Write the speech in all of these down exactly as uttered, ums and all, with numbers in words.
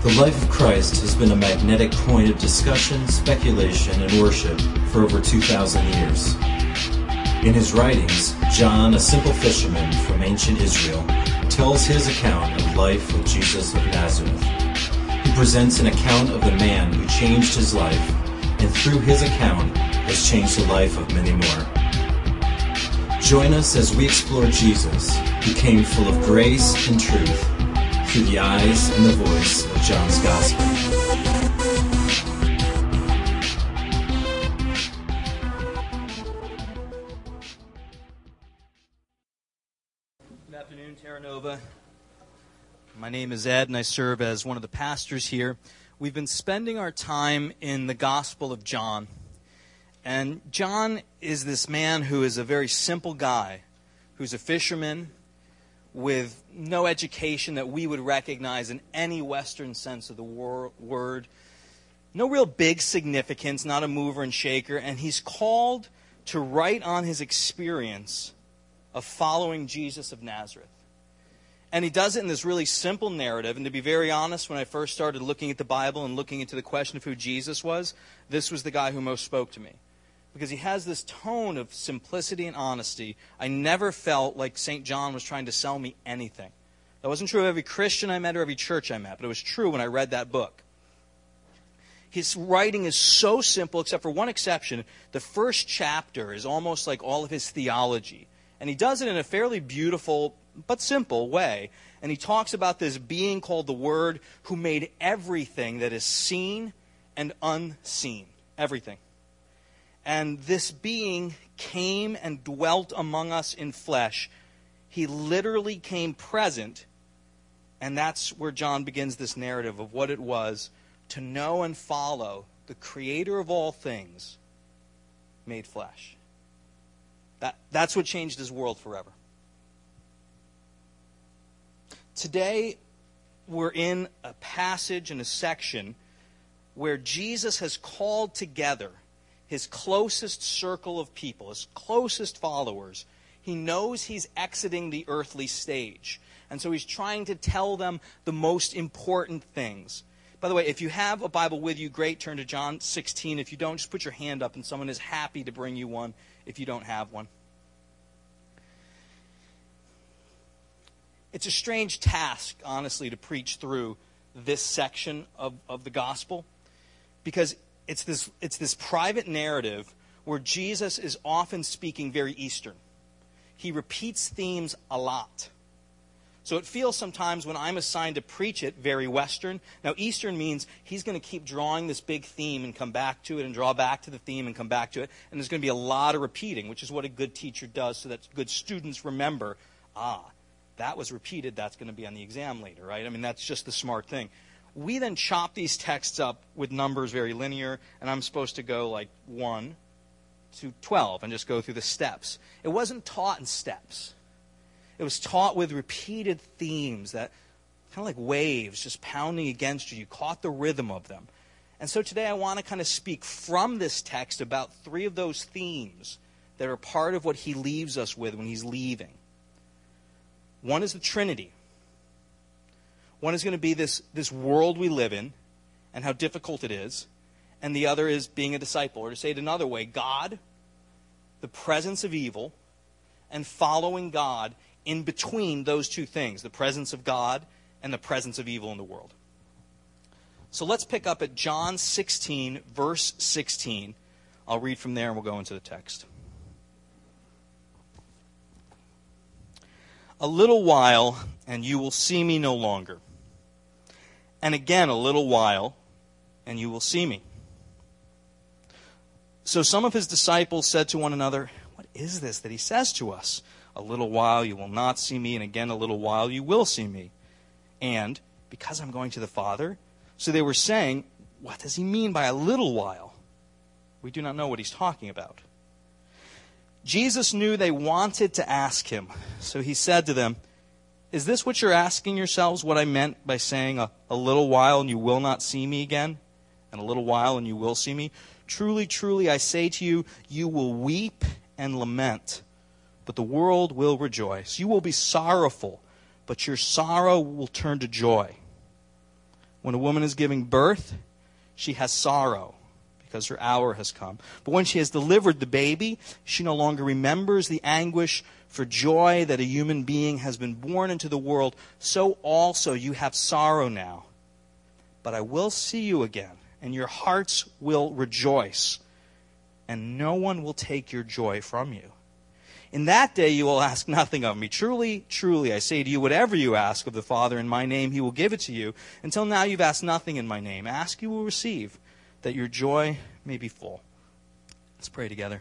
The life of Christ has been a magnetic point of discussion, speculation, and worship for over two thousand years. In his writings, John, a simple fisherman from ancient Israel, tells his account of life with Jesus of Nazareth. He presents an account of the man who changed his life, and through his account has changed the life of many more. Join us as we explore Jesus, who came full of grace and truth, through the eyes and the voice of John's Gospel. Good afternoon, Terra Nova. My name is Ed, and I serve as one of the pastors here. We've been spending our time in the Gospel of John. And John is this man who is a very simple guy, who's a fisherman with no education that we would recognize in any Western sense of the wor- word. No real big significance, not a mover and shaker. And he's called to write on his experience of following Jesus of Nazareth. And he does it in this really simple narrative. And to be very honest, when I first started looking at the Bible and looking into the question of who Jesus was, this was the guy who most spoke to me. Because he has this tone of simplicity and honesty. I never felt like Saint John was trying to sell me anything. That wasn't true of every Christian I met or every church I met, but it was true when I read that book. His writing is so simple, except for one exception. The first chapter is almost like all of his theology. And he does it in a fairly beautiful but simple way. And he talks about this being called the Word who made everything that is seen and unseen. Everything. And this being came and dwelt among us in flesh. He literally came present. And that's where John begins this narrative of what it was to know and follow the Creator of all things made flesh. That, that's what changed his world forever. Today, we're in a passage and a section where Jesus has called together his closest circle of people, his closest followers. He knows he's exiting the earthly stage. And so he's trying to tell them the most important things. By the way, if you have a Bible with you, great, turn to John sixteen. If you don't, just put your hand up and someone is happy to bring you one if you don't have one. It's a strange task, honestly, to preach through this section of, of the gospel, because it's this, it's this private narrative where Jesus is often speaking very Eastern. He repeats themes a lot. So it feels sometimes when I'm assigned to preach it very Western. Now, Eastern means he's going to keep drawing this big theme and come back to it and draw back to the theme and come back to it. And there's going to be a lot of repeating, which is what a good teacher does so that good students remember, ah, that was repeated, that's going to be on the exam later, right? I mean, that's just the smart thing. We then chop these texts up with numbers very linear, and I'm supposed to go like one to twelve and just go through the steps. It wasn't taught in steps. It was taught with repeated themes that kind of like waves just pounding against you. You caught the rhythm of them. And so today I want to kind of speak from this text about three of those themes that are part of what he leaves us with when he's leaving. One is the Trinity. One is going to be this, this world we live in and how difficult it is. And the other is being a disciple. Or to say it another way, God, the presence of evil, and following God in between those two things, the presence of God and the presence of evil in the world. So let's pick up at John sixteen, verse sixteen. I'll read from there and we'll go into the text. A little while, and you will see me no longer. And again, a little while, and you will see me. So some of his disciples said to one another, what is this that he says to us? A little while you will not see me, and again a little while you will see me. And, because I'm going to the Father. So they were saying, what does he mean by a little while? We do not know what he's talking about. Jesus knew they wanted to ask him, so he said to them, is this what you're asking yourselves, what I meant by saying a, a little while and you will not see me again, and a little while and you will see me? Truly, truly, I say to you, you will weep and lament, but the world will rejoice. You will be sorrowful, but your sorrow will turn to joy. When a woman is giving birth, she has sorrow because her hour has come. But when she has delivered the baby, she no longer remembers the anguish for joy that a human being has been born into the world. So also you have sorrow now. But I will see you again, and your hearts will rejoice, and no one will take your joy from you. In that day you will ask nothing of me. Truly, truly, I say to you, whatever you ask of the Father in my name, he will give it to you. Until now you've asked nothing in my name. Ask, you will receive, that your joy may be full. Let's pray together.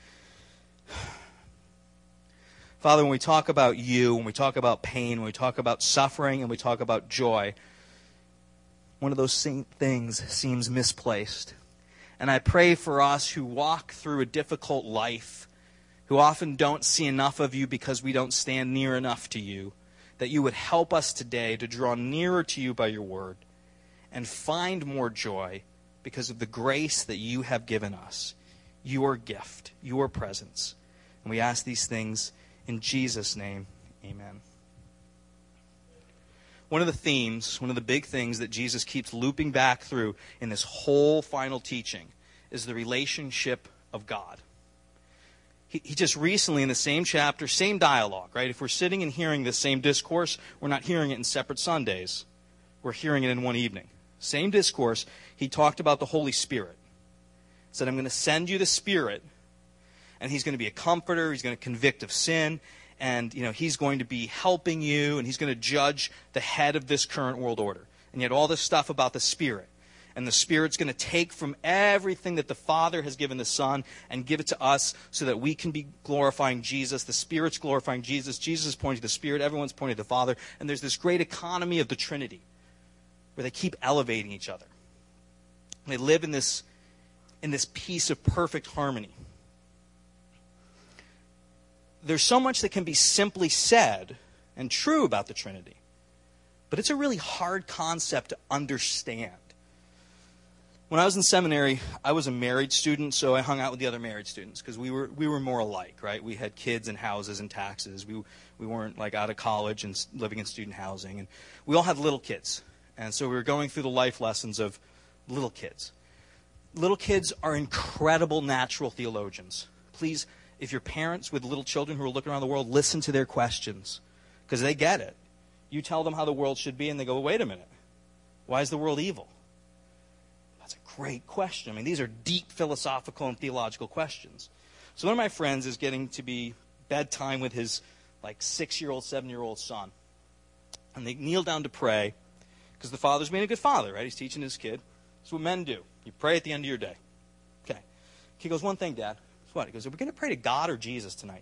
Father, when we talk about you, when we talk about pain, when we talk about suffering, and we talk about joy, one of those same things seems misplaced. And I pray for us who walk through a difficult life, who often don't see enough of you because we don't stand near enough to you, that you would help us today to draw nearer to you by your word and find more joy because of the grace that you have given us, your gift, your presence. And we ask these things in Jesus' name. Amen. One of the themes, one of the big things that Jesus keeps looping back through in this whole final teaching is the relationship of God. He, he just recently, in the same chapter, same dialogue, right? If we're sitting and hearing this same discourse, we're not hearing it in separate Sundays. We're hearing it in one evening. Same discourse, he talked about the Holy Spirit. He said, I'm going to send you the Spirit, and he's going to be a comforter, he's going to convict of sin, and you know he's going to be helping you, and he's going to judge the head of this current world order. And yet all this stuff about the Spirit. And the Spirit's going to take from everything that the Father has given the Son and give it to us so that we can be glorifying Jesus. The Spirit's glorifying Jesus. Jesus is pointing to the Spirit. Everyone's pointing to the Father. And there's this great economy of the Trinity where they keep elevating each other. They live in this, in this piece of perfect harmony. There's so much that can be simply said and true about the Trinity. But it's a really hard concept to understand. When I was in seminary, I was a married student, so I hung out with the other married students because we were we were more alike, right? We had kids and houses and taxes. We we weren't like out of college and living in student housing, and we all had little kids, and so we were going through the life lessons of little kids. Little kids are incredible natural theologians. Please, if you're parents with little children who are looking around the world, listen to their questions because they get it. You tell them how the world should be, and they go, well, "Wait a minute, why is the world evil?" That's a great question. I mean, these are deep philosophical and theological questions. So one of my friends is getting to be bedtime with his like six-year-old, seven-year-old son. And they kneel down to pray because the father's being a good father, right? He's teaching his kid. That's what men do. You pray at the end of your day. Okay. He goes, one thing, Dad. What? He goes, are we going to pray to God or Jesus tonight?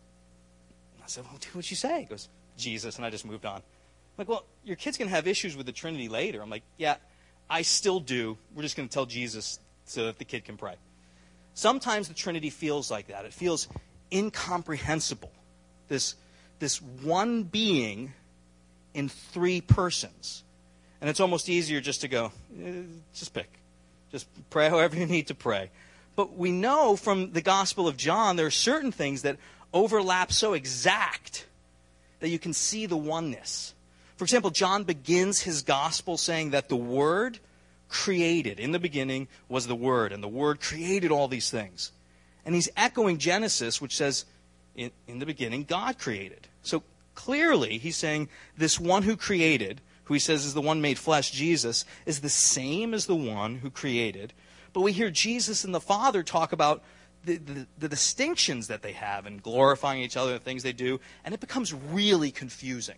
And I said, well, what'd you say? He goes, Jesus. And I just moved on. I'm like, well, your kid's going to have issues with the Trinity later. I'm like, yeah, I still do. We're just going to tell Jesus so that the kid can pray. Sometimes the Trinity feels like that. It feels incomprehensible. This, this one being in three persons. And it's almost easier just to go, eh, just pick. Just pray however you need to pray. But we know from the Gospel of John there are certain things that overlap so exact that you can see the oneness. For example, John begins his gospel saying that the Word created. In the beginning was the Word, and the Word created all these things. And he's echoing Genesis, which says, in, in the beginning, God created. So clearly, he's saying this one who created, who he says is the one made flesh, Jesus, is the same as the one who created. But we hear Jesus and the Father talk about the, the, the distinctions that they have and glorifying each other, the things they do, and it becomes really confusing.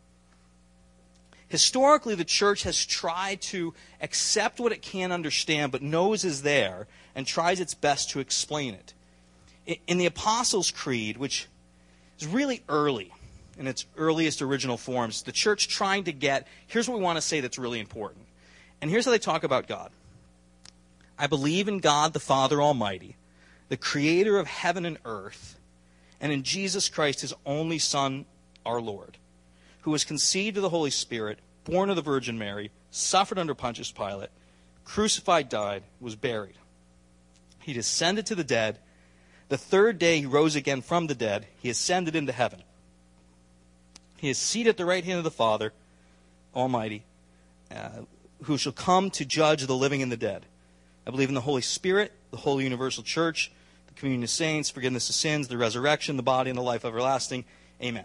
Historically, the church has tried to accept what it can understand, but knows is there, and tries its best to explain it. In the Apostles' Creed, which is really early, in its earliest original forms, the church trying to get, here's what we want to say that's really important. And here's how they talk about God. I believe in God the Father Almighty, the creator of heaven and earth, and in Jesus Christ, his only Son, our Lord, who was conceived of the Holy Spirit, born of the Virgin Mary, suffered under Pontius Pilate, crucified, died, was buried. He descended to the dead. The third day he rose again from the dead. He ascended into heaven. He is seated at the right hand of the Father Almighty. Uh, who shall come to judge the living and the dead. I believe in the Holy Spirit, the Holy Universal Church, the communion of saints, forgiveness of sins, the resurrection, the body, and the life everlasting. Amen.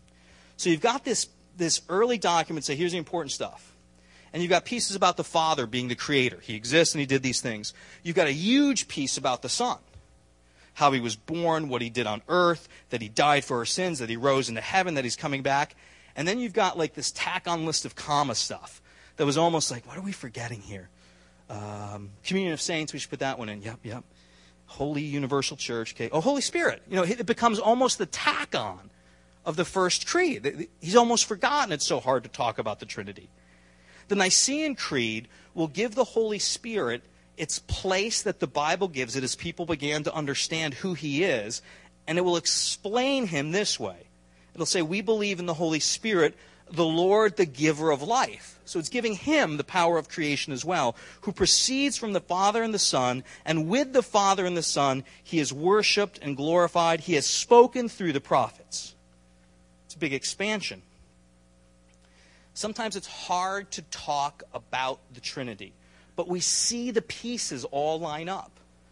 So you've got this, this early document say, here's the important stuff. And you've got pieces about the Father being the creator. He exists and he did these things. You've got a huge piece about the Son. How he was born, what he did on earth, that he died for our sins, that he rose into heaven, that he's coming back. And then you've got like this tack-on list of comma stuff that was almost like, what are we forgetting here? Um, communion of saints, we should put that one in. Yep, yep. Holy Universal Church. Okay. Oh, Holy Spirit. You know, it becomes almost the tack-on of the first creed. He's almost forgotten. It's so hard to talk about the Trinity. The Nicene Creed will give the Holy Spirit its place that the Bible gives it as people began to understand who he is, and it will explain him this way. It'll say, we believe in the Holy Spirit, the Lord, the giver of life. So it's giving him the power of creation as well, who proceeds from the Father and the Son, and with the Father and the Son, he is worshipped and glorified. He has spoken through the prophets. It's a big expansion. Sometimes it's hard to talk about the Trinity, but we see the pieces all line up.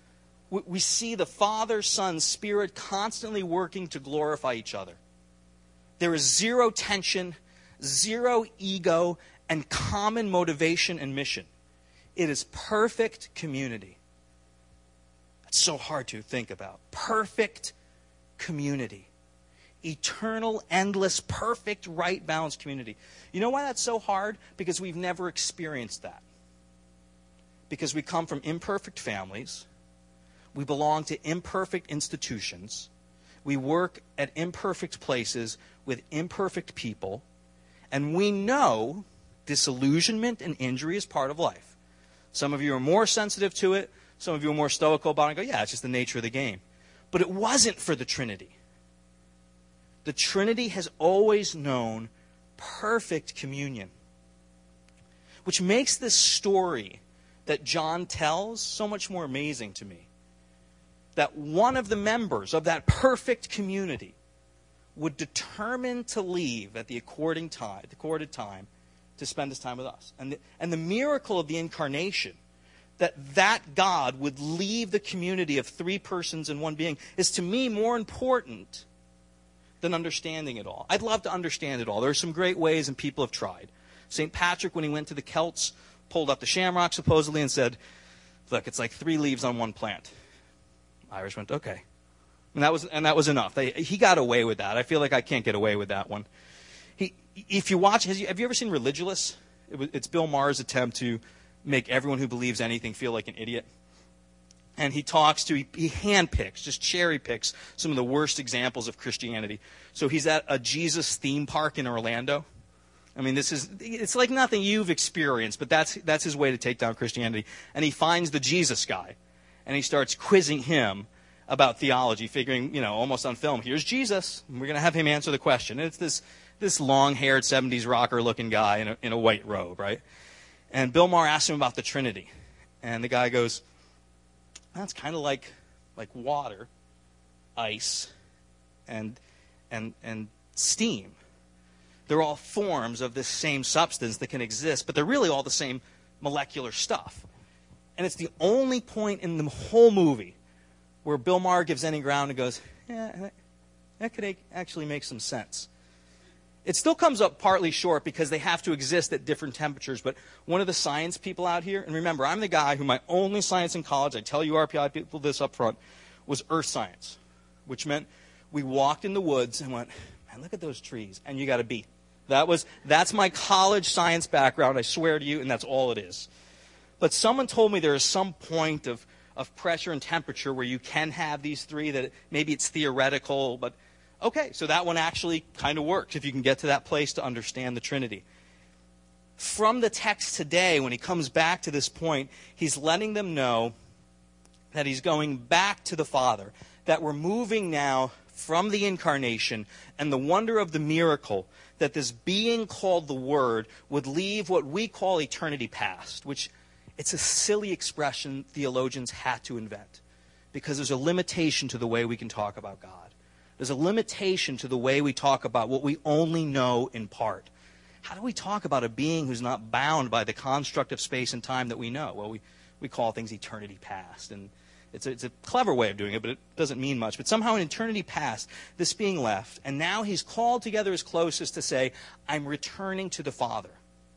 We see the Father, Son, Spirit constantly working to glorify each other. There is zero tension, zero ego, and common motivation and mission. It is perfect community. That's so hard to think about. Perfect community. Eternal, endless, perfect, right, balanced community. You know why that's so hard? Because we've never experienced that. Because we come from imperfect families. We belong to imperfect institutions. We work at imperfect places with imperfect people. And we know disillusionment and injury is part of life. Some of you are more sensitive to it. Some of you are more stoical about it and go, yeah, it's just the nature of the game. But it wasn't for the Trinity. The Trinity has always known perfect communion, which makes this story that John tells so much more amazing to me. That one of the members of that perfect community would determine to leave at the according time, the accorded time to spend his time with us. And the, and the miracle of the incarnation, that that God would leave the community of three persons in one being, is to me more important than understanding it all. I'd love to understand it all. There are some great ways, and people have tried. Saint Patrick, when he went to the Celts, pulled up the shamrock supposedly and said, look, it's like three leaves on one plant. Irish went, okay. And that was and that was enough. They, he got away with that. I feel like I can't get away with that one. He, if you watch, has you, have you ever seen Religulous? It was, it's Bill Maher's attempt to make everyone who believes anything feel like an idiot. And he talks to, he, he handpicks, just cherry picks some of the worst examples of Christianity. So he's at a Jesus theme park in Orlando. I mean, this is, it's like nothing you've experienced, but that's that's his way to take down Christianity. And he finds the Jesus guy, and he starts quizzing him about theology, figuring, you know, almost on film, here's Jesus, and we're going to have him answer the question. And it's this this long-haired seventies rocker-looking guy in a, in a white robe, right? And Bill Maher asks him about the Trinity. And the guy goes, that's kind of like like water, ice, and and and steam. They're all forms of this same substance that can exist, but they're really all the same molecular stuff. And it's the only point in the whole movie where Bill Maher gives any ground and goes, yeah, that could actually make some sense. It still comes up partly short because they have to exist at different temperatures, but one of the science people out here, and remember, I'm the guy who my only science in college, I tell you R P I people this up front, was earth science, which meant we walked in the woods and went, man, look at those trees, and you got a bee. That was, that's my college science background, I swear to you, and that's all it is. But someone told me there is some point of, of pressure and temperature where you can have these three, that maybe it's theoretical, but okay, so that one actually kind of works if you can get to that place to understand the Trinity. From the text today, when he comes back to this point, he's letting them know that he's going back to the Father, that we're moving now from the incarnation and the wonder of the miracle that this being called the Word would leave what we call eternity past, which it's a silly expression theologians had to invent because there's a limitation to the way we can talk about God. There's a limitation to the way we talk about what we only know in part. how do we talk about a being who's not bound by the construct of space and time that we know? Well, we, we call things eternity past, and it's a, it's a clever way of doing it, but it doesn't mean much. But somehow in eternity past, this being left, and now he's called together his closest to say, I'm returning to the Father.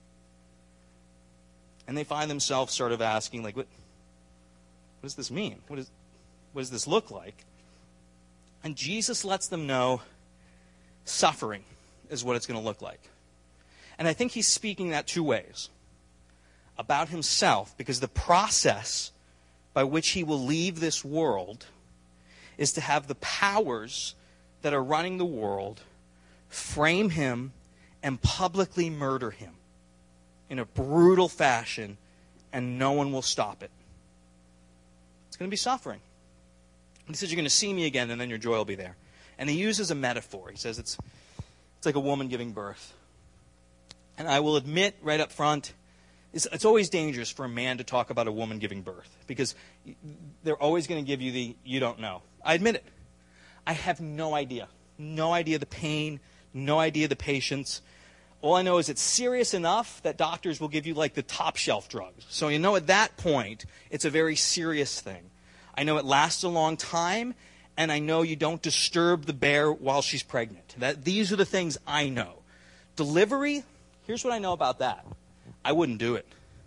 And they find themselves sort of asking, like, what, what does this mean? What, is, what does this look like? And Jesus lets them know suffering is what it's going to look like. And I think he's speaking that two ways. About himself, because the process by which he will leave this world is to have the powers that are running the world frame him and publicly murder him in a brutal fashion, and no one will stop it. It's going to be suffering. He says, you're going to see me again, and then your joy will be there. And he uses a metaphor. He says it's, it's like a woman giving birth. And I will admit right up front, it's, it's always dangerous for a man to talk about a woman giving birth, because they're always going to give you the, you don't know. I admit it. I have no idea. No idea the pain, no idea the patience. All I know is it's serious enough that doctors will give you like the top shelf drugs. So you know at that point, it's a very serious thing. I know it lasts a long time, and I know you don't disturb the bear while she's pregnant. That, these are the things I know. Delivery, here's what I know about that. I wouldn't do it.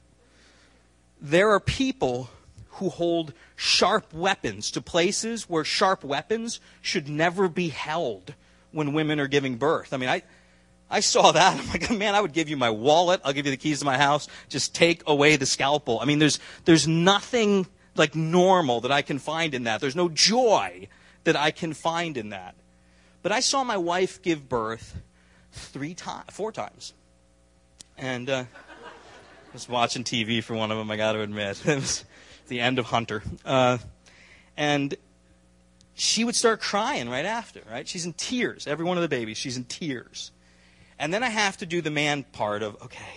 There are people who hold sharp weapons to places where sharp weapons should never be held when women are giving birth. I mean, I, I saw that. I'm like, man, I would give you my wallet. I'll give you the keys to my house. Just take away the scalpel. I mean, there's there's nothing like normal that I can find in that. There's no joy that I can find in that. But I saw my wife give birth three times, four times. And uh, I was watching T V for one of them, I got to admit. It was the end of Hunter. Uh, and she would start crying right after, right? She's in tears. Every one of the babies, she's in tears. And then I have to do the man part of, okay,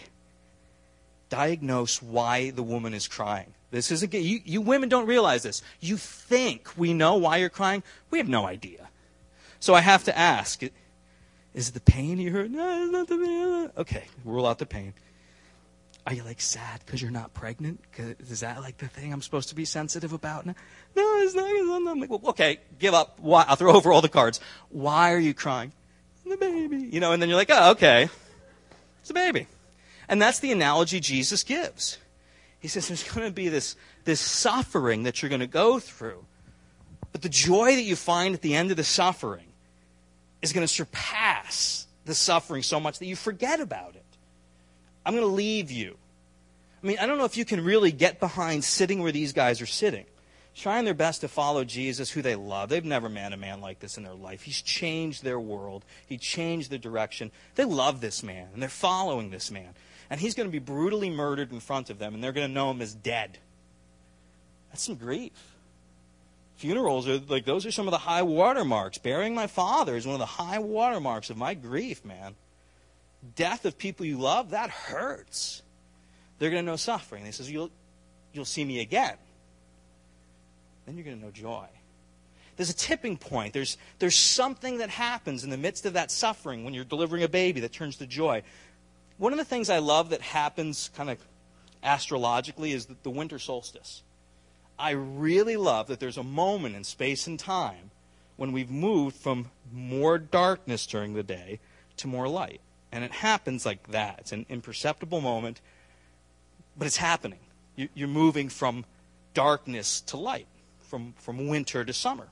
diagnose why the woman is crying. This isn't, you, you women don't realize this. You think we know why you're crying. We have no idea. So I have to ask, is it the pain you heard? No, it's not the pain. Okay, rule out the pain. Are you like sad because you're not pregnant? Is that like the thing I'm supposed to be sensitive about? No, no it's not. I'm like, well, okay, give up. Why? I'll throw over all the cards. Why are you crying? The baby. You know, and then you're like, oh, okay. It's a baby. And that's the analogy Jesus gives. He says there's going to be this, this suffering that you're going to go through. But the joy that you find at the end of the suffering is going to surpass the suffering so much that you forget about it. I'm going to leave you. I mean, I don't know if you can really get behind sitting where these guys are sitting, trying their best to follow Jesus, who they love. They've never met a man like this in their life. He's changed their world. He changed the direction. They love this man, and they're following this man. And he's going to be brutally murdered in front of them, and they're going to know him as dead. That's some grief. Funerals are like, those are some of the high watermarks. Burying my father is one of the high watermarks of my grief, man. Death of people you love, that hurts. They're going to know suffering. He says, you'll, you'll see me again. Then you're going to know joy. There's a tipping point. There's, there's something that happens in the midst of that suffering when you're delivering a baby that turns to joy. One of the things I love that happens kind of astrologically is the, the winter solstice. I really love that there's a moment in space and time when we've moved from more darkness during the day to more light. And it happens like that. It's an imperceptible moment, but it's happening. You're moving from darkness to light, from, from winter to summer.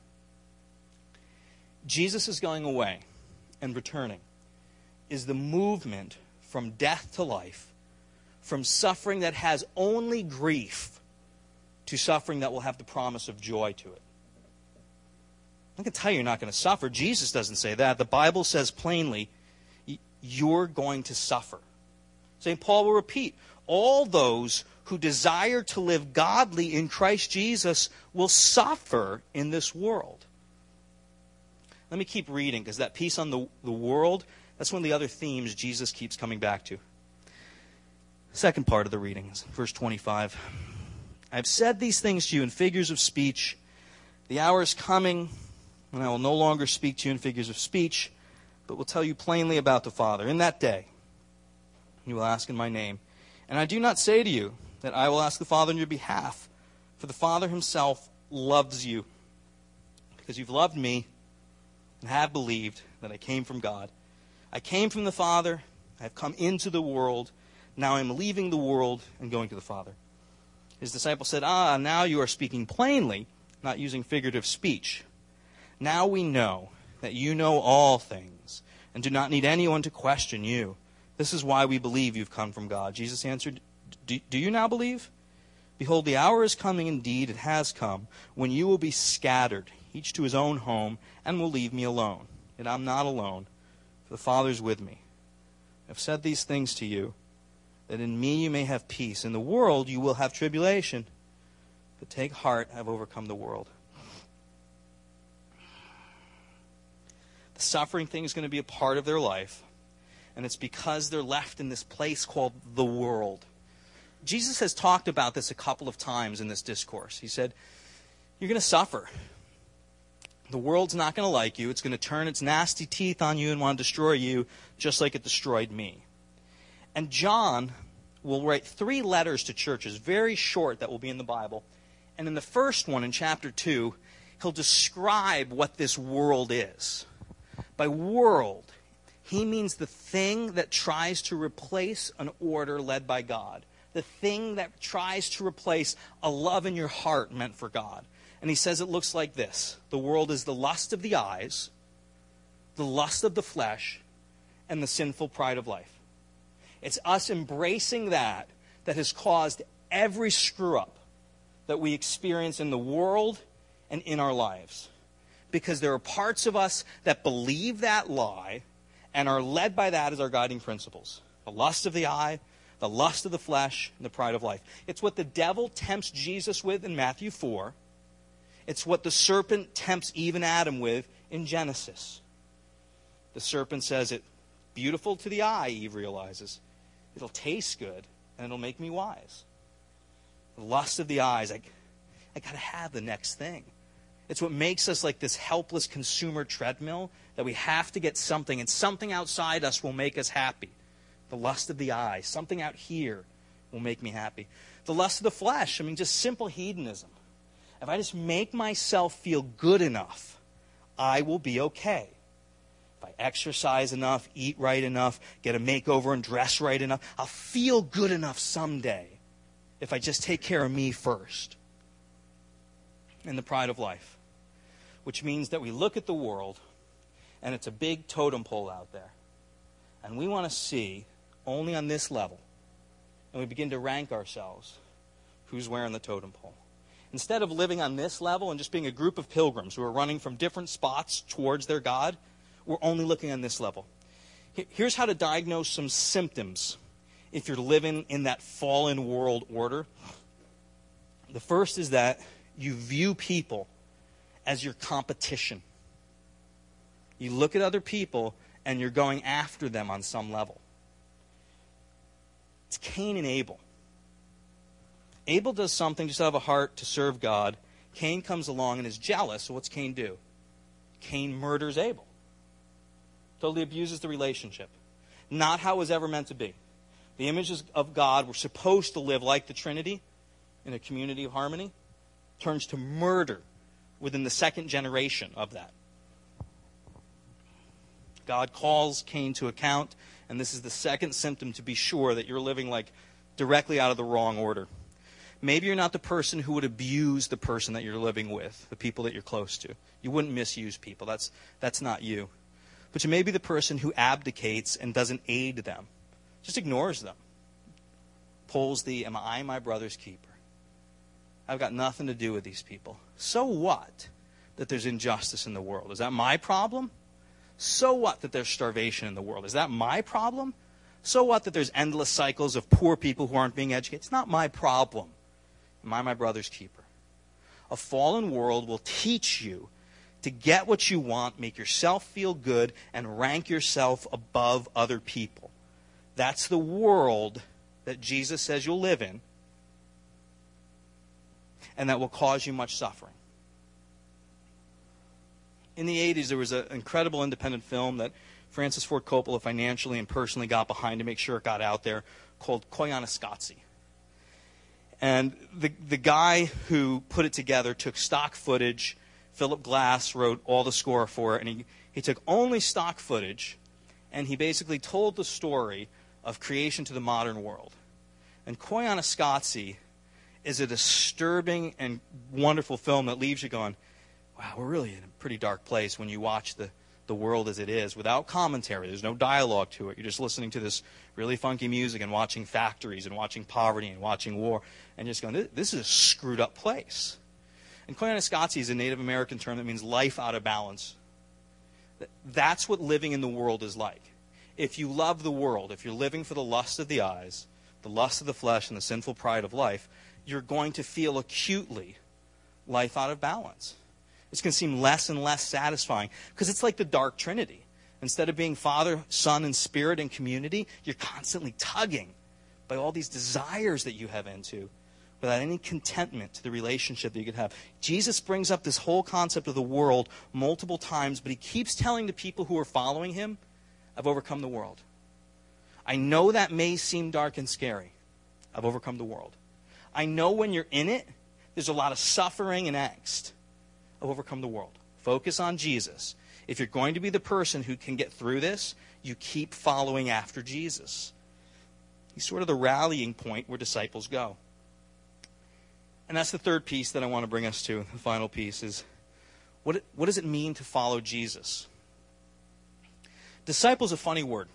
Jesus is going away and returning. Is the movement from death to life, from suffering that has only grief to suffering that will have the promise of joy to it. I can tell you you're not going to suffer. Jesus doesn't say that. The Bible says plainly, you're going to suffer. Saint Paul will repeat, all those who desire to live godly in Christ Jesus will suffer in this world. Let me keep reading, because that piece on the, the world, that's one of the other themes Jesus keeps coming back to. Second part of the reading, verse twenty-five. I've said these things to you in figures of speech. The hour is coming when I will no longer speak to you in figures of speech, but will tell you plainly about the Father. In that day, You will ask in my name. And I do not say to you that I will ask the Father on your behalf, for the Father himself loves you, because you've loved me and have believed that I came from God. I came from the Father. I have come into the world. Now I am leaving the world and going to the Father. His disciples said, Ah, now you are speaking plainly, not using figurative speech. Now we know that you know all things and do not need anyone to question you. This is why we believe you've come from God. Jesus answered, Do, do you now believe? Behold, the hour is coming, indeed it has come, when you will be scattered, each to his own home, and will leave me alone. Yet I'm not alone, for the Father is with me. I have said these things to you, that in me you may have peace. In the world you will have tribulation, but take heart, I have overcome the world. The suffering thing is going to be a part of their life, and it's because they're left in this place called the world. Jesus has talked about this a couple of times in this discourse. He said, you're going to suffer. The world's not going to like you. It's going to turn its nasty teeth on you and want to destroy you just like it destroyed me. And John will write three letters to churches, very short, that will be in the Bible. And in the first one, in chapter two, he'll describe what this world is. By world, he means the thing that tries to replace an order led by God. The thing that tries to replace a love in your heart meant for God. And he says it looks like this. The world is the lust of the eyes, the lust of the flesh, and the sinful pride of life. It's us embracing that that has caused every screw-up that we experience in the world and in our lives. Because there are parts of us that believe that lie and are led by that as our guiding principles. The lust of the eye, the lust of the flesh, and the pride of life. It's what the devil tempts Jesus with in Matthew four. It's what the serpent tempts Eve and Adam with in Genesis. The serpent says it beautiful to the eye, Eve realizes. It'll taste good, and it'll make me wise. The lust of the eyes, I, I got to have the next thing. It's what makes us like this helpless consumer treadmill that we have to get something, and something outside us will make us happy. The lust of the eye, something out here will make me happy. The lust of the flesh, I mean, just simple hedonism. If I just make myself feel good enough, I will be okay. If I exercise enough, eat right enough, get a makeover and dress right enough, I'll feel good enough someday if I just take care of me first. And the pride of life, which means that we look at the world, and it's a big totem pole out there. And we want to see only on this level. And we begin to rank ourselves. Who's wearing the totem pole? Instead of living on this level and just being a group of pilgrims who are running from different spots towards their God, we're only looking on this level. Here's how to diagnose some symptoms if you're living in that fallen world order. The first is that you view people as your competition. You look at other people and you're going after them on some level. It's Cain and Abel. Abel does something just out of a heart to serve God. Cain comes along and is jealous, so what's Cain do? Cain murders Abel. Totally abuses the relationship. Not how it was ever meant to be. The images of God were supposed to live like the Trinity in a community of harmony. Turns to murder within the second generation of that. God calls Cain to account, and this is the second symptom to be sure that you're living like directly out of the wrong order. Maybe you're not the person who would abuse the person that you're living with, the people that you're close to. You wouldn't misuse people. That's, that's not you. But you may be the person who abdicates and doesn't aid them. Just ignores them. Pulls the, am I my brother's keeper? I've got nothing to do with these people. So what that there's injustice in the world? Is that my problem? So what that there's starvation in the world? Is that my problem? So what that there's endless cycles of poor people who aren't being educated? It's not my problem. Am I my brother's keeper? A fallen world will teach you to get what you want, make yourself feel good, and rank yourself above other people. That's the world that Jesus says you'll live in, and that will cause you much suffering. In the eighties, there was an incredible independent film that Francis Ford Coppola financially and personally got behind to make sure it got out there, called Koyaanisqatsi. And the the guy who put it together took stock footage. Philip Glass wrote all the score for it, and he, he took only stock footage, and he basically told the story of creation to the modern world. And Koyaanisqatsi is a disturbing and wonderful film that leaves you going, wow, we're really in a pretty dark place when you watch the, the world as it is, without commentary. There's no dialogue to it. You're just listening to this really funky music and watching factories and watching poverty and watching war, and just going, this is a screwed up place. And Koyaanisqatsi is a Native American term that means life out of balance. That's what living in the world is like. If you love the world, if you're living for the lust of the eyes, the lust of the flesh, and the sinful pride of life, you're going to feel acutely life out of balance. It's going to seem less and less satisfying because it's like the dark trinity. Instead of being Father, Son, and Spirit in community, you're constantly tugging by all these desires that you have into without any contentment to the relationship that you could have. Jesus brings up this whole concept of the world multiple times, but he keeps telling the people who are following him, I've overcome the world. I know that may seem dark and scary. I've overcome the world. I know when you're in it, there's a lot of suffering and angst. I've overcome the world. Focus on Jesus. If you're going to be the person who can get through this, you keep following after Jesus. He's sort of the rallying point where disciples go. And that's the third piece that I want to bring us to. The final piece is, what, what does it mean to follow Jesus? Disciple is a funny word.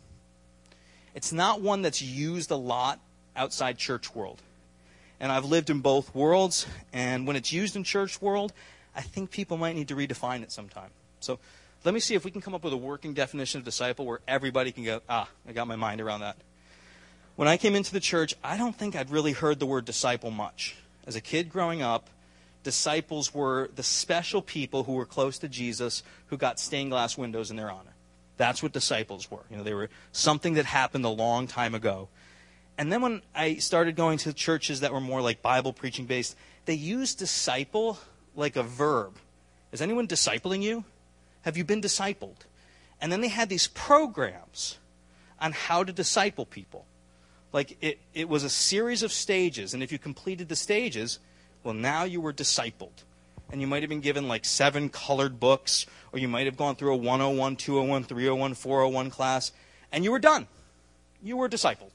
It's not one that's used a lot outside church world. And I've lived in both worlds, and when it's used in church world, I think people might need to redefine it sometime. So let me see if we can come up with a working definition of disciple where everybody can go, ah, I got my mind around that. When I came into the church, I don't think I'd really heard the word disciple much. As a kid growing up, disciples were the special people who were close to Jesus who got stained glass windows in their honor. That's what disciples were. You know, they were something that happened a long time ago. And then when I started going to churches that were more like Bible preaching based, they used disciple like a verb. Is anyone discipling you? Have you been discipled? And then they had these programs on how to disciple people. Like it, it was a series of stages, and if you completed the stages, well, now you were discipled. And you might have been given like seven colored books, or you might have gone through a one oh one, two oh one, three oh one, four oh one class, and you were done. You were discipled.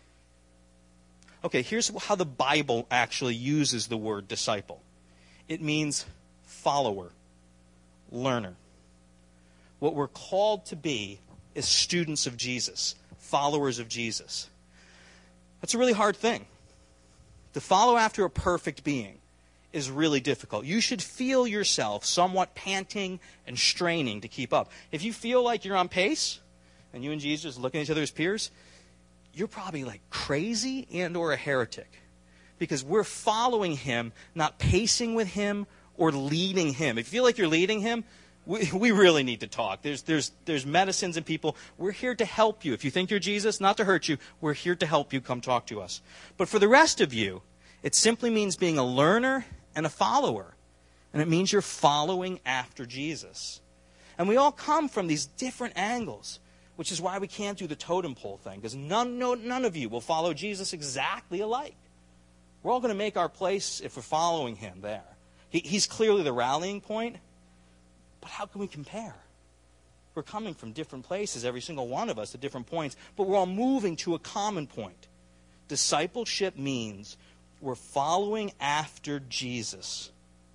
Okay, here's how the Bible actually uses the word disciple. It means follower, learner. What we're called to be is students of Jesus, followers of Jesus. That's a really hard thing. To follow after a perfect being is really difficult. You should feel yourself somewhat panting and straining to keep up. If you feel like you're on pace, and you and Jesus are looking at each other as peers, you're probably like crazy and or a heretic. Because we're following him, not pacing with him or leading him. If you feel like you're leading him, we, we really need to talk. There's, there's, there's medicines and people. We're here to help you. If you think you're Jesus, not to hurt you, we're here to help you. Come talk to us. But for the rest of you, it simply means being a learner and a follower. And it means you're following after Jesus. And we all come from these different angles, which is why we can't do the totem pole thing, because none, no, none of you will follow Jesus exactly alike. We're all going to make our place if we're following him there. He, he's clearly the rallying point, but how can we compare? We're coming from different places, every single one of us at different points, but we're all moving to a common point. Discipleship means we're following after Jesus.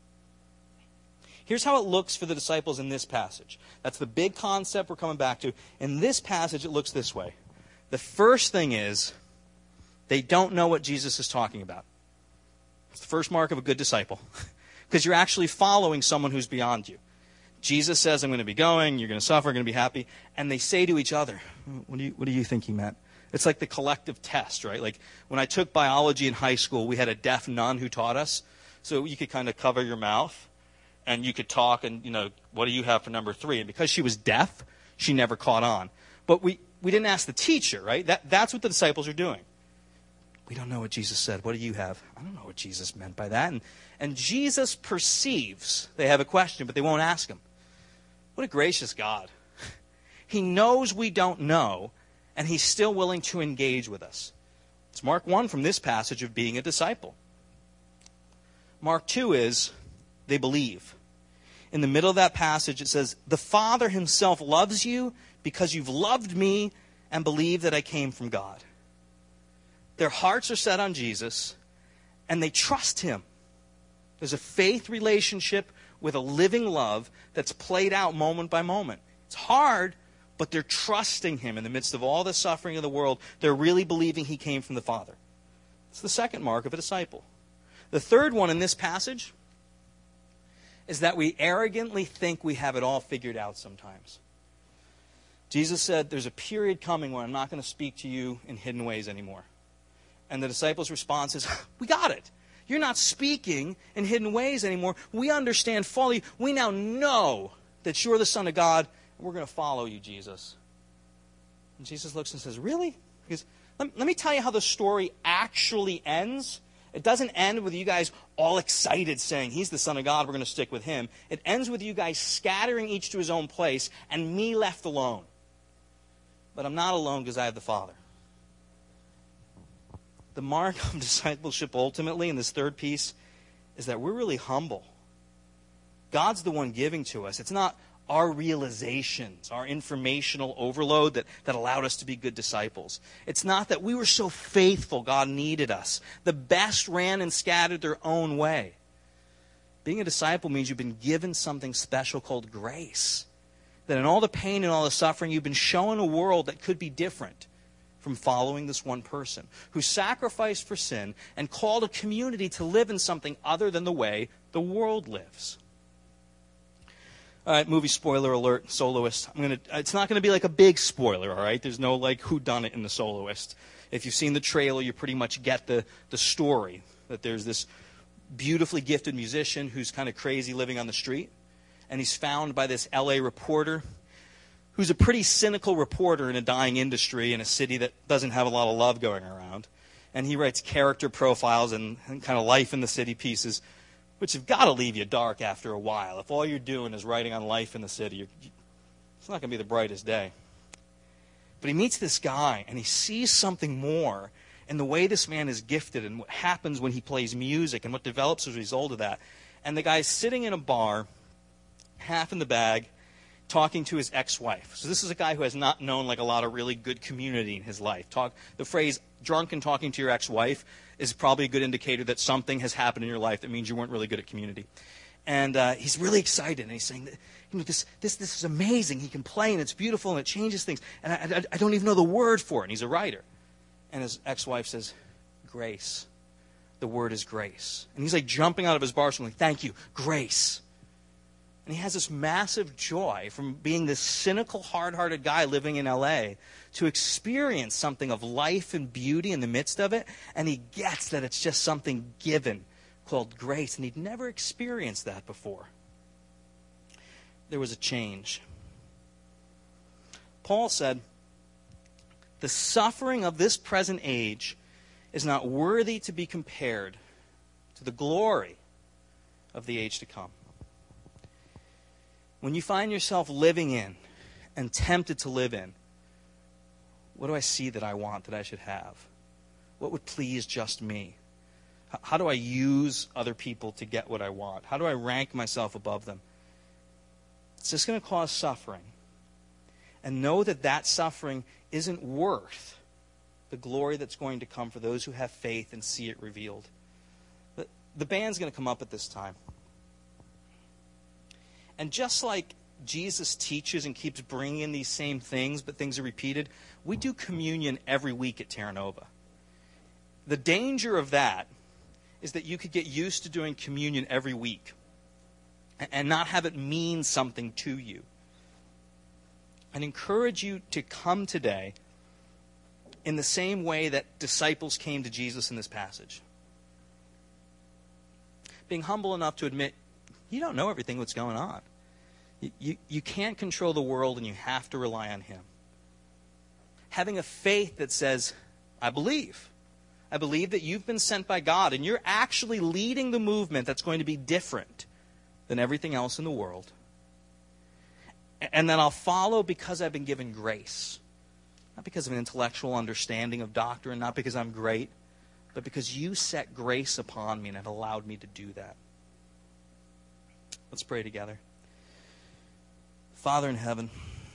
Here's how it looks for the disciples in this passage. That's the big concept we're coming back to. In this passage, it looks this way. The first thing is, they don't know what Jesus is talking about. It's the first mark of a good disciple. Because you're actually following someone who's beyond you. Jesus says, I'm going to be going, you're going to suffer, you're going to be happy. And they say to each other, what do you, what are you thinking, Matt? It's like the collective test, right? Like when I took biology in high school, we had a deaf nun who taught us. So you could kind of cover your mouth and you could talk and, you know, what do you have for number three? And because she was deaf, she never caught on. But we, we didn't ask the teacher, right? That, that's what the disciples are doing. We don't know what Jesus said. What do you have? I don't know what Jesus meant by that. And, and Jesus perceives they have a question, but they won't ask him. What a gracious God. He knows we don't know, and he's still willing to engage with us. It's Mark one from this passage of being a disciple. Mark two is, they believe. In the middle of that passage, it says, the Father himself loves you because you've loved me and believe that I came from God. Their hearts are set on Jesus, and they trust him. There's a faith relationship with a living love that's played out moment by moment. It's hard, but they're trusting him in the midst of all the suffering of the world. They're really believing he came from the Father. It's the second mark of a disciple. The third one in this passage is that we arrogantly think we have it all figured out sometimes. Jesus said, there's a period coming when I'm not going to speak to you in hidden ways anymore. And the disciples' response is, we got it. You're not speaking in hidden ways anymore. We understand fully. We now know that you're the Son of God, and we're going to follow you, Jesus. And Jesus looks and says, really? Because let, let me tell you how the story actually ends. It doesn't end with you guys all excited saying, he's the Son of God, we're going to stick with him. It ends with you guys scattering each to his own place and me left alone. But I'm not alone because I have the Father. The mark of discipleship ultimately in this third piece is that we're really humble. God's the one giving to us. It's not our realizations, our informational overload that, that allowed us to be good disciples. It's not that we were so faithful God needed us. The best ran and scattered their own way. Being a disciple means you've been given something special called grace. That in all the pain and all the suffering, you've been shown a world that could be different from following this one person who sacrificed for sin and called a community to live in something other than the way the world lives. All right, movie spoiler alert, Soloist. I'm gonna. It's not going to be like a big spoiler, all right? There's no like whodunit in The Soloist. If you've seen the trailer, you pretty much get the, the story, that there's this beautifully gifted musician who's kind of crazy living on the street, and he's found by this L A reporter who's a pretty cynical reporter in a dying industry in a city that doesn't have a lot of love going around. And he writes character profiles and, and kind of life in the city pieces, which have got to leave you dark after a while. If all you're doing is writing on life in the city, you're, you, it's not going to be the brightest day. But he meets this guy, and he sees something more in the way this man is gifted and what happens when he plays music and what develops as a result of that. And the guy's sitting in a bar, half in the bag, talking to his ex-wife. So this is a guy who has not known like a lot of really good community in his life. Talk, the phrase drunk and talking to your ex-wife is probably a good indicator that something has happened in your life that means you weren't really good at community. And uh, he's really excited, and he's saying, that, you know, this, this, this is amazing. He can play, and it's beautiful, and it changes things. And I, I, I don't even know the word for it, and he's a writer. And his ex-wife says, grace. The word is grace. And he's like jumping out of his bar, so like, thank you, grace. And he has this massive joy from being this cynical, hard-hearted guy living in L A to experience something of life and beauty in the midst of it. And he gets that it's just something given called grace. And he'd never experienced that before. There was a change. Paul said, the suffering of this present age is not worthy to be compared to the glory of the age to come. When you find yourself living in and tempted to live in, what do I see that I want, that I should have? What would please just me? How do I use other people to get what I want? How do I rank myself above them? It's just going to cause suffering. And know that that suffering isn't worth the glory that's going to come for those who have faith and see it revealed. The, the band's going to come up at this time. And just like Jesus teaches and keeps bringing in these same things, but things are repeated, we do communion every week at Terra Nova. The danger of that is that you could get used to doing communion every week and not have it mean something to you. I'd encourage you to come today in the same way that disciples came to Jesus in this passage. Being humble enough to admit, you don't know everything that's going on. You, you, you can't control the world, and you have to rely on him. Having a faith that says, I believe. I believe that you've been sent by God, and you're actually leading the movement that's going to be different than everything else in the world. And then I'll follow because I've been given grace. Not because of an intellectual understanding of doctrine, not because I'm great, but because you set grace upon me and have allowed me to do that. Let's pray together. Father in heaven,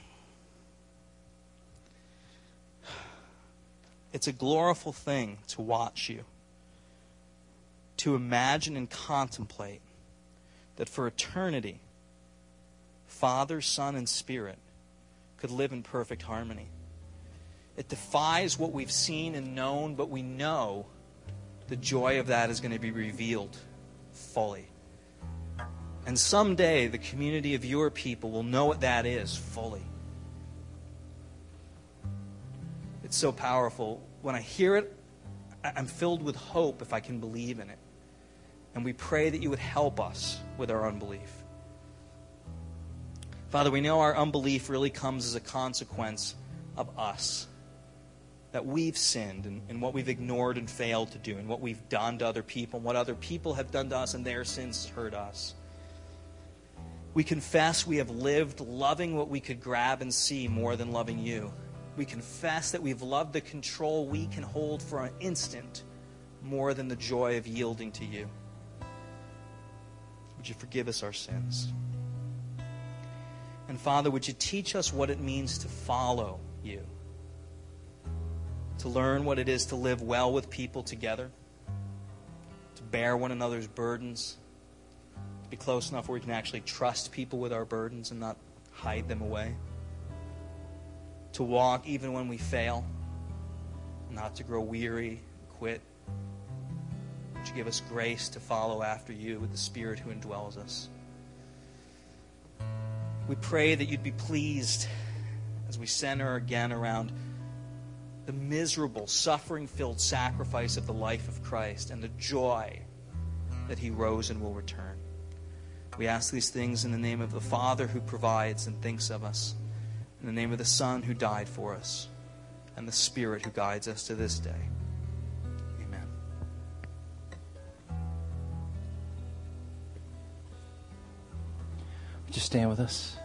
it's a gloriful thing to watch you, to imagine and contemplate that for eternity, Father, Son, and Spirit could live in perfect harmony. It defies what we've seen and known, but we know the joy of that is going to be revealed fully. And someday the community of your people will know what that is fully. It's so powerful. When I hear it, I'm filled with hope if I can believe in it. And we pray that you would help us with our unbelief. Father, we know our unbelief really comes as a consequence of us. That we've sinned and, and what we've ignored and failed to do and what we've done to other people and what other people have done to us and their sins hurt us. We confess we have lived loving what we could grab and see more than loving you. We confess that we've loved the control we can hold for an instant more than the joy of yielding to you. Would you forgive us our sins? And Father, would you teach us what it means to follow you? To learn what it is to live well with people together, to bear one another's burdens, to be close enough where we can actually trust people with our burdens and not hide them away, to walk even when we fail, not to grow weary and quit. Would you give us grace to follow after you with the Spirit who indwells us? We pray that you'd be pleased as we center again around the miserable, suffering-filled sacrifice of the life of Christ and the joy that he rose and will return. We ask these things in the name of the Father who provides and thinks of us, in the name of the Son who died for us, and the Spirit who guides us to this day. Amen. Would you stand with us?